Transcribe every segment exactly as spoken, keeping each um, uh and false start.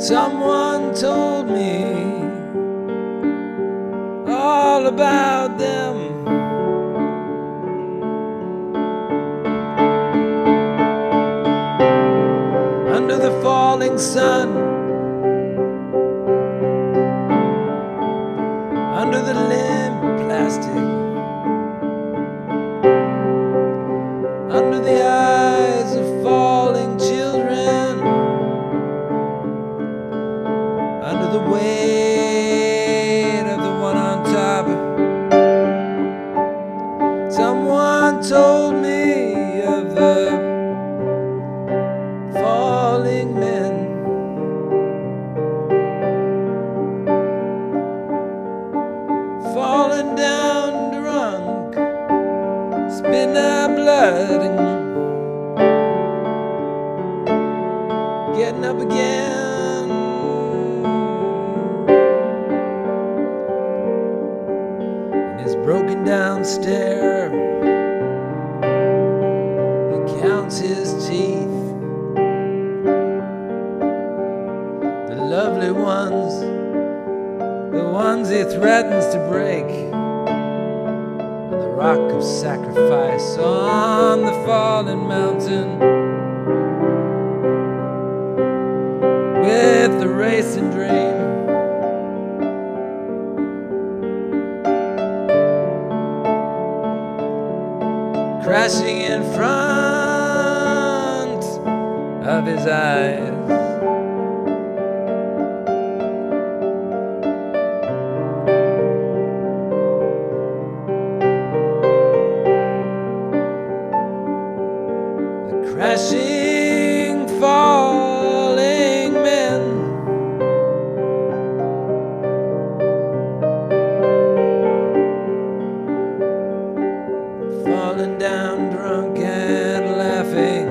Someone told me all about them. Under the falling sun, under the limp plastic, under the eyes of falling children, under the weight of the one on top. Someone told me of the falling men, falling down drunk, spitting out blood and getting up again. In his broken down stare, he counts his teeth. The lovely ones, the ones he threatens to break, on the rock of sacrifice on the fallen mountain, with the racing dream. Crashing in front of his eyes. Crashing, falling men, falling down drunk and laughing,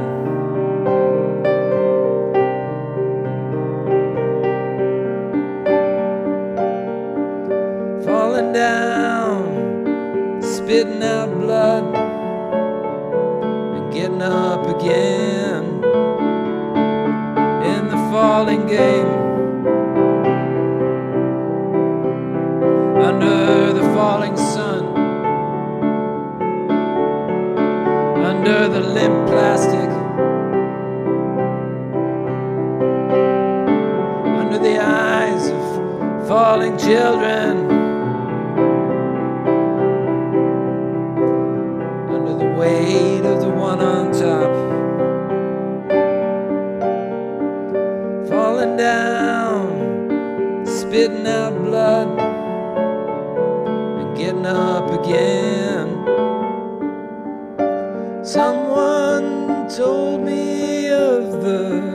falling down, spitting out blood, getting up again in the falling game, under the falling sun, under the limp plastic, under the eyes of falling children, under the weight of the one on top, falling down, spitting out blood and getting up again. Someone told me of the